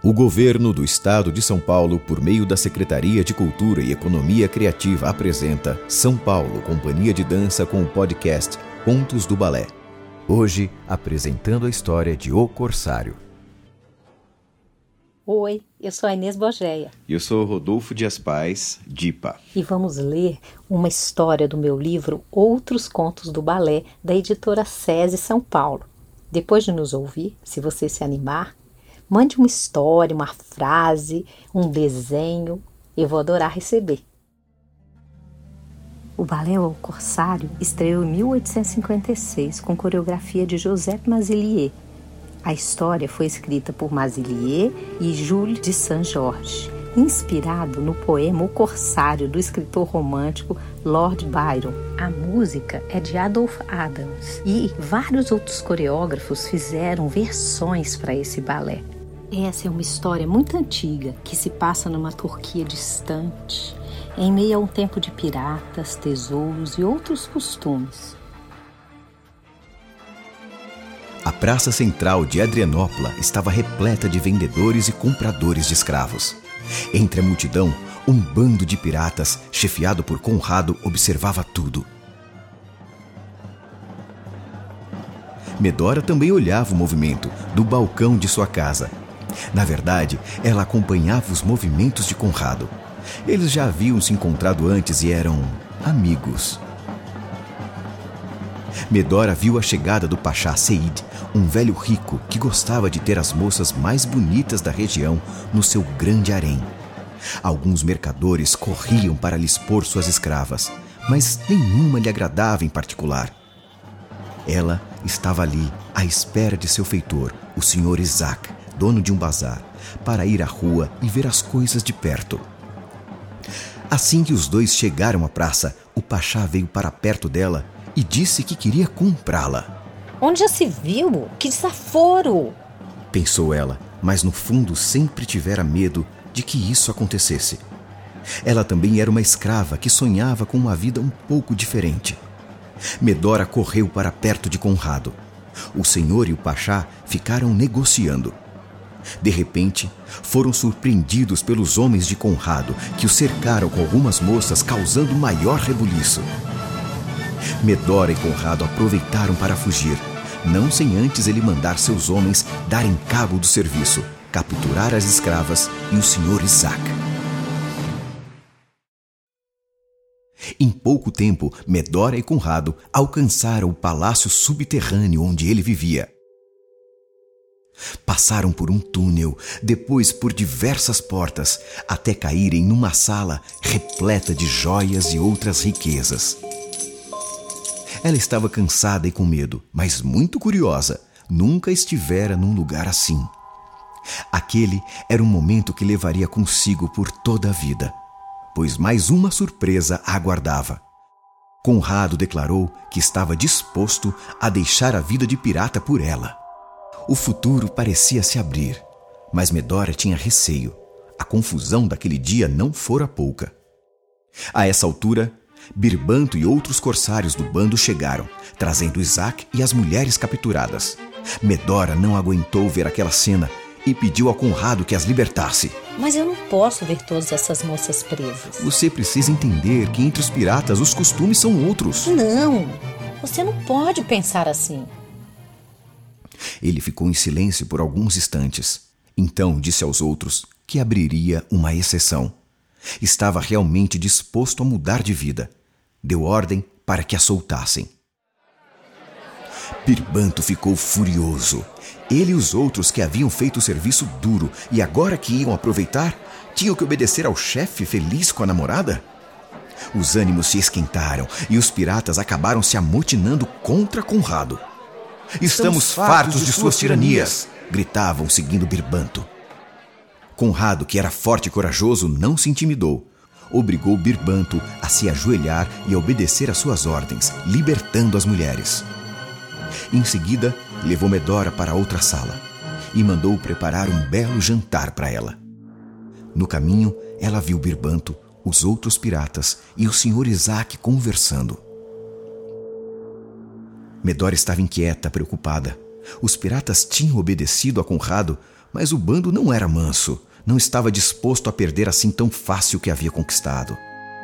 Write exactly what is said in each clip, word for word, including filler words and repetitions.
O governo do estado de São Paulo, por meio da Secretaria de Cultura e Economia Criativa, apresenta São Paulo Companhia de Dança com o podcast Contos do Balé. Hoje, apresentando a história de O Corsário. Oi, eu sou a Inês Bogeia. E eu sou o Rodolfo Dias Paz, Dipa. E vamos ler uma história do meu livro Outros Contos do Balé, da editora SESI São Paulo. Depois de nos ouvir, se você se animar, mande uma história, uma frase, um desenho. Eu vou adorar receber. O balé O Corsário estreou em mil oitocentos e cinquenta e seis com coreografia de Joseph Mazilier. A história foi escrita por Mazilier e Jules de Saint-Georges, inspirado no poema O Corsário, do escritor romântico Lord Byron. A música é de Adolphe Adams e vários outros coreógrafos fizeram versões para esse balé. Essa é uma história muito antiga que se passa numa Turquia distante, em meio a um tempo de piratas, tesouros e outros costumes. A praça central de Adrianópla estava repleta de vendedores e compradores de escravos. Entre a multidão, um bando de piratas, chefiado por Conrado, observava tudo. Medora também olhava o movimento do balcão de sua casa. Na verdade, ela acompanhava os movimentos de Conrado. Eles já haviam se encontrado antes e eram amigos. Medora viu a chegada do Pachá Seid, um velho rico que gostava de ter as moças mais bonitas da região no seu grande harém. Alguns mercadores corriam para lhe expor suas escravas, mas nenhuma lhe agradava em particular. Ela estava ali, à espera de seu feitor, o senhor Isaac, dono de um bazar, para ir à rua e ver as coisas de perto. Assim que os dois chegaram à praça, o Pachá veio para perto dela e disse que queria comprá-la. Onde já se viu? Que desaforo! Pensou ela, mas no fundo sempre tivera medo de que isso acontecesse. Ela também era uma escrava que sonhava com uma vida um pouco diferente. Medora correu para perto de Conrado. O senhor e o Pachá ficaram negociando. De repente, foram surpreendidos pelos homens de Conrado, que o cercaram com algumas moças, causando maior rebuliço. Medora e Conrado aproveitaram para fugir, não sem antes ele mandar seus homens darem cabo do serviço, capturar as escravas e o senhor Isaac. Em pouco tempo, Medora e Conrado alcançaram o palácio subterrâneo onde ele vivia. Passaram por um túnel, depois por diversas portas, até caírem numa sala repleta de joias e outras riquezas. Ela estava cansada e com medo, mas muito curiosa. Nunca estivera num lugar assim. Aquele era um momento que levaria consigo por toda a vida, pois mais uma surpresa a aguardava. Conrado declarou que estava disposto a deixar a vida de pirata por ela. O futuro parecia se abrir, mas Medora tinha receio. A confusão daquele dia não fora pouca. A essa altura, Birbanto e outros corsários do bando chegaram, trazendo Isaac e as mulheres capturadas. Medora não aguentou ver aquela cena e pediu a Conrado que as libertasse. Mas eu não posso ver todas essas moças presas. Você precisa entender que entre os piratas os costumes são outros. Não, você não pode pensar assim. Ele ficou em silêncio por alguns instantes. Então disse aos outros que abriria uma exceção. Estava realmente disposto a mudar de vida. Deu ordem para que a soltassem. Birbanto ficou furioso. Ele e os outros que haviam feito o serviço duro e agora que iam aproveitar, tinham que obedecer ao chefe feliz com a namorada? Os ânimos se esquentaram e os piratas acabaram se amotinando contra Conrado. Estamos fartos de suas tiranias, gritavam seguindo Birbanto. Conrado, que era forte e corajoso, não se intimidou. Obrigou Birbanto a se ajoelhar e a obedecer às suas ordens, libertando as mulheres. Em seguida, levou Medora para outra sala e mandou preparar um belo jantar para ela. No caminho, ela viu Birbanto, os outros piratas e o senhor Isaac conversando. Medora estava inquieta, preocupada. Os piratas tinham obedecido a Conrado, Mas o bando não era manso, não estava disposto a perder assim tão fácil o que havia conquistado.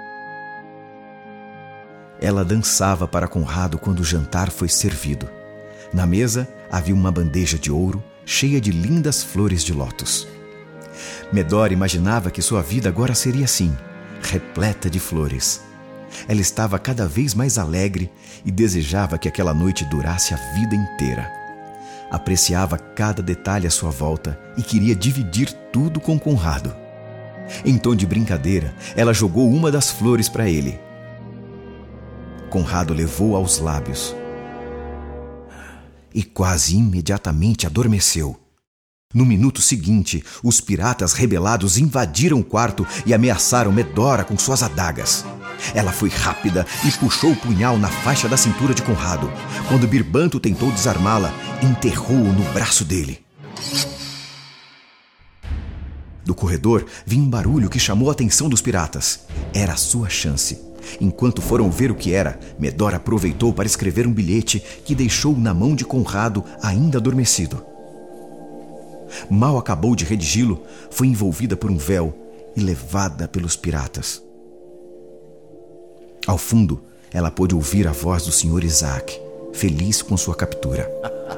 Ela dançava para Conrado quando o jantar foi servido. Na mesa havia uma bandeja de ouro cheia de lindas flores de lótus. Medora imaginava que sua vida agora seria assim, repleta de flores. Ela estava cada vez mais alegre e desejava que aquela noite durasse a vida inteira. Apreciava cada detalhe à sua volta e queria dividir tudo com Conrado. Em tom de brincadeira, ela jogou uma das flores para ele. Conrado levou aos lábios e quase imediatamente adormeceu. No minuto seguinte, os piratas rebelados invadiram o quarto e ameaçaram Medora com suas adagas. Ela foi rápida e puxou o punhal na faixa da cintura de Conrado. Quando Birbanto tentou desarmá-la, enterrou-o no braço dele. Do corredor vinha um barulho que chamou a atenção dos piratas. Era a sua chance. Enquanto foram ver o que era, Medora aproveitou para escrever um bilhete que deixou na mão de Conrado ainda adormecido. Mal acabou de redigi-lo, foi envolvida por um véu e levada pelos piratas. Ao fundo, ela pôde ouvir a voz do senhor Isaac, feliz com sua captura.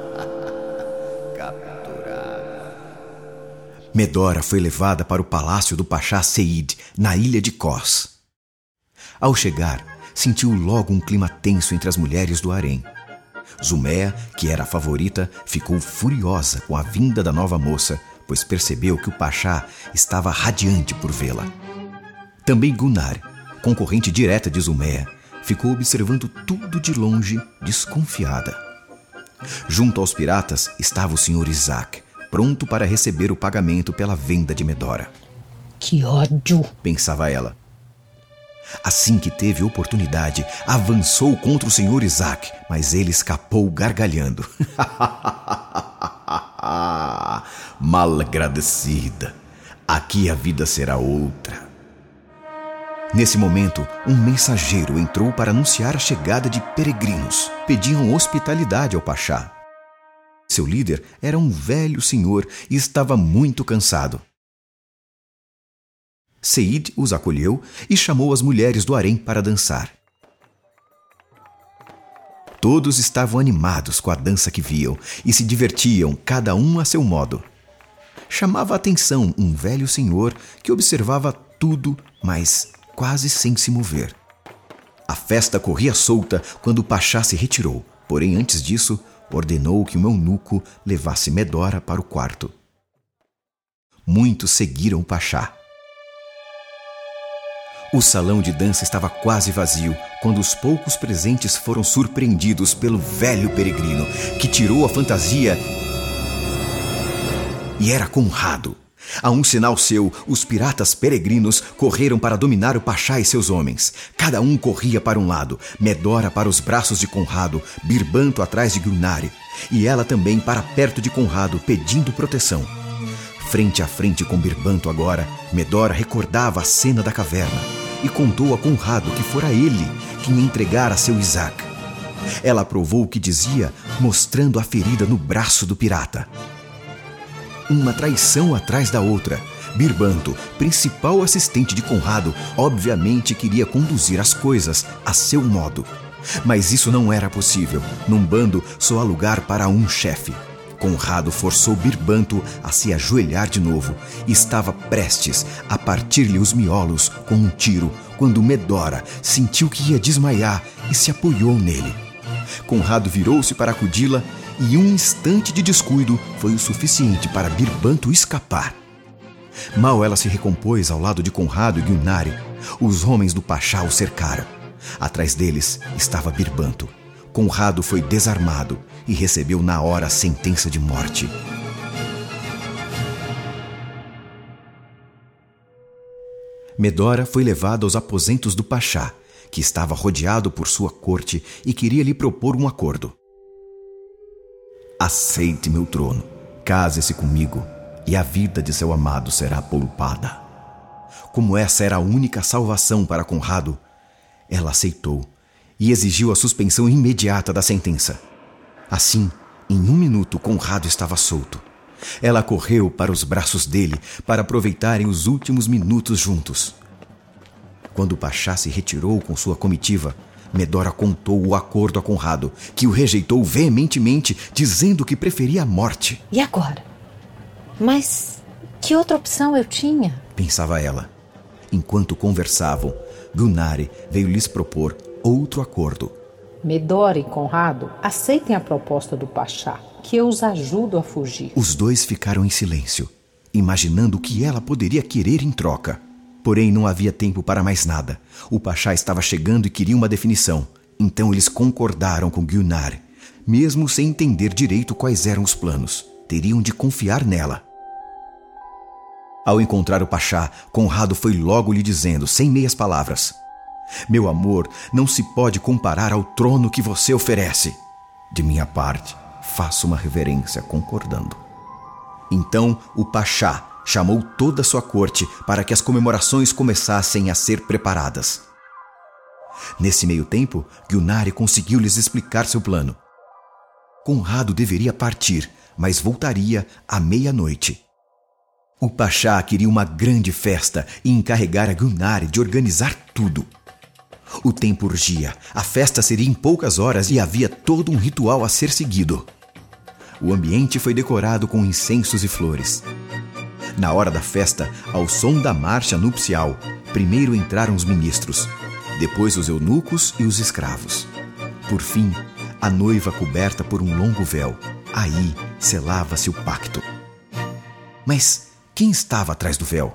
Capturada. Medora foi levada para o palácio do Pachá Seid, na ilha de Kos. Ao chegar, sentiu logo um clima tenso entre as mulheres do harém. Zuméia, que era a favorita, ficou furiosa com a vinda da nova moça, pois percebeu que o Pachá estava radiante por vê-la. Também Gunar, concorrente direta de Zuméia, ficou observando tudo de longe, desconfiada. Junto aos piratas estava o senhor Isaac, pronto para receber o pagamento pela venda de Medora. Que ódio! Pensava ela. Assim que teve oportunidade, avançou contra o senhor Isaac, mas ele escapou gargalhando. Malagradecida, aqui a vida será outra. Nesse momento, um mensageiro entrou para anunciar a chegada de peregrinos. Pediam hospitalidade ao Pachá. Seu líder era um velho senhor e estava muito cansado. Seid os acolheu e chamou as mulheres do harém para dançar. Todos estavam animados com a dança que viam e se divertiam, cada um a seu modo. Chamava a atenção um velho senhor que observava tudo, mas quase sem se mover. A festa corria solta quando o Pachá se retirou, porém antes disso ordenou que o eunuco levasse Medora para o quarto. Muitos seguiram o Pachá. O salão de dança estava quase vazio quando os poucos presentes foram surpreendidos pelo velho peregrino, que tirou a fantasia e era Conrado. A um sinal seu, os piratas peregrinos correram para dominar o Pachá e seus homens. Cada um corria para um lado, Medora para os braços de Conrado, Birbanto atrás de Gulnare, e ela também para perto de Conrado, pedindo proteção. Frente a frente com Birbanto agora, Medora recordava a cena da caverna e contou a Conrado que fora ele quem entregara seu Isaac. Ela provou o que dizia, mostrando a ferida no braço do pirata. Uma traição atrás da outra. Birbanto, principal assistente de Conrado, obviamente queria conduzir as coisas a seu modo. Mas isso não era possível. Num bando, só há lugar para um chefe. Conrado forçou Birbanto a se ajoelhar de novo e estava prestes a partir-lhe os miolos com um tiro, quando Medora sentiu que ia desmaiar e se apoiou nele. Conrado virou-se para acudi-la e um instante de descuido foi o suficiente para Birbanto escapar. Mal ela se recompôs ao lado de Conrado e Gulnare, os homens do Pachá o cercaram. Atrás deles estava Birbanto. Conrado foi desarmado e recebeu na hora a sentença de morte. Medora foi levada aos aposentos do Pachá, que estava rodeado por sua corte e queria lhe propor um acordo. Aceite meu trono, case-se comigo e a vida de seu amado será poupada. Como essa era a única salvação para Conrado, ela aceitou e exigiu a suspensão imediata da sentença. Assim, em um minuto, Conrado estava solto. Ela correu para os braços dele para aproveitarem os últimos minutos juntos. Quando o Pachá se retirou com sua comitiva, Medora contou o acordo a Conrado, que o rejeitou veementemente, dizendo que preferia a morte. E agora? Mas que outra opção eu tinha? Pensava ela. Enquanto conversavam, Gulnare veio lhes propor outro acordo. Medora e Conrado aceitem a proposta do Pachá, que eu os ajudo a fugir. Os dois ficaram em silêncio, imaginando o que ela poderia querer em troca. Porém, não havia tempo para mais nada. O Pachá estava chegando e queria uma definição. Então eles concordaram com Gulnare, mesmo sem entender direito quais eram os planos. Teriam de confiar nela. Ao encontrar o Pachá, Conrado foi logo lhe dizendo, sem meias palavras: meu amor não se pode comparar ao trono que você oferece. De minha parte, faço uma reverência concordando. Então o Pachá chamou toda a sua corte para que as comemorações começassem a ser preparadas. Nesse meio tempo, Gulnare conseguiu lhes explicar seu plano. Conrado deveria partir, mas voltaria à meia-noite. O Pachá queria uma grande festa e encarregara Gulnare de organizar tudo. O tempo urgia, a festa seria em poucas horas e havia todo um ritual a ser seguido. O ambiente foi decorado com incensos e flores. Na hora da festa, ao som da marcha nupcial, primeiro entraram os ministros, depois os eunucos e os escravos. Por fim, a noiva coberta por um longo véu. Aí selava-se o pacto. Mas quem estava atrás do véu?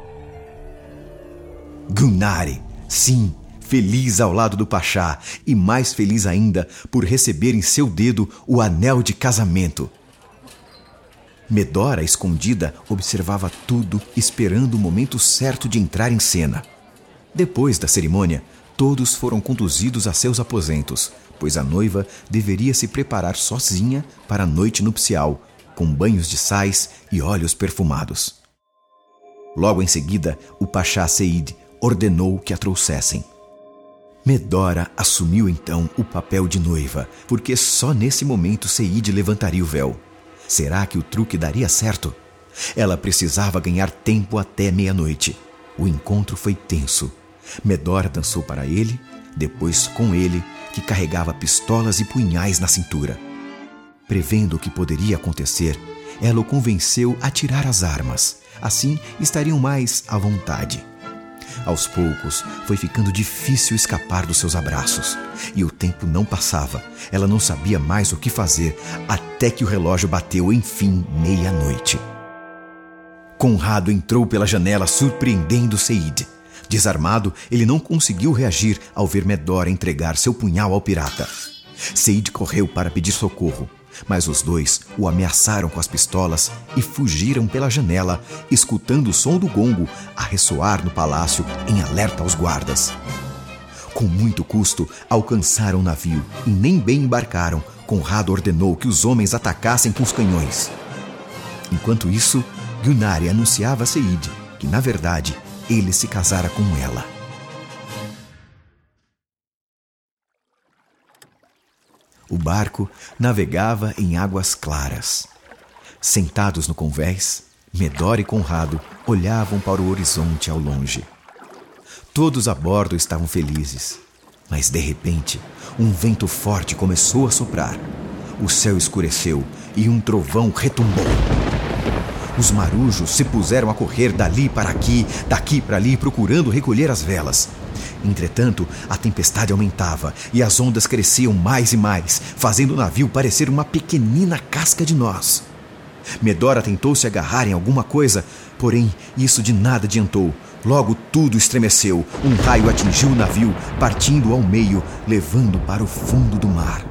Gulnare, sim, feliz ao lado do Pachá e mais feliz ainda por receber em seu dedo o anel de casamento. Medora, escondida, observava tudo, esperando o momento certo de entrar em cena. Depois da cerimônia, todos foram conduzidos a seus aposentos, pois a noiva deveria se preparar sozinha para a noite nupcial, com banhos de sais e óleos perfumados. Logo em seguida, o Pachá Seid ordenou que a trouxessem. Medora assumiu então o papel de noiva, porque só nesse momento Seid levantaria o véu. Será que o truque daria certo? Ela precisava ganhar tempo até meia-noite. O encontro foi tenso. Medora dançou para ele, depois com ele, que carregava pistolas e punhais na cintura. Prevendo o que poderia acontecer, ela o convenceu a tirar as armas. Assim, estariam mais à vontade. Aos poucos, foi ficando difícil escapar dos seus abraços. E o tempo não passava. Ela não sabia mais o que fazer, até que o relógio bateu, enfim, meia-noite. Conrado entrou pela janela, surpreendendo Seid. Desarmado, ele não conseguiu reagir ao ver Medora entregar seu punhal ao pirata. Seid correu para pedir socorro, mas os dois o ameaçaram com as pistolas e fugiram pela janela, escutando o som do gongo a ressoar no palácio em alerta aos guardas. Com muito custo, alcançaram o navio e nem bem embarcaram. Conrado ordenou que os homens atacassem com os canhões. Enquanto isso, Gulnare anunciava a Seid que, na verdade, ele se casara com ela. O barco navegava em águas claras. Sentados no convés, Medora e Conrado olhavam para o horizonte ao longe. Todos a bordo estavam felizes, mas de repente, um vento forte começou a soprar. O céu escureceu e um trovão retumbou. Os marujos se puseram a correr dali para aqui, daqui para ali, procurando recolher as velas. Entretanto, a tempestade aumentava e as ondas cresciam mais e mais, fazendo o navio parecer uma pequenina casca de noz. Medora tentou se agarrar em alguma coisa, porém isso de nada adiantou. Logo tudo estremeceu. Um raio atingiu o navio, partindo ao meio, levando para o fundo do mar.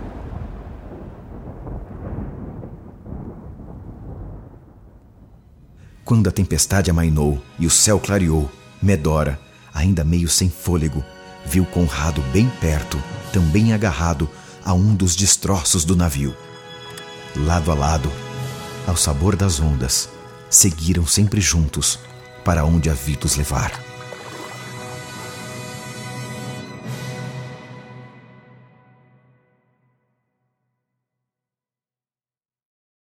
Quando a tempestade amainou e o céu clareou, Medora, ainda meio sem fôlego, viu Conrado bem perto, também agarrado a um dos destroços do navio. Lado a lado, ao sabor das ondas, seguiram sempre juntos para onde a Vitus levar.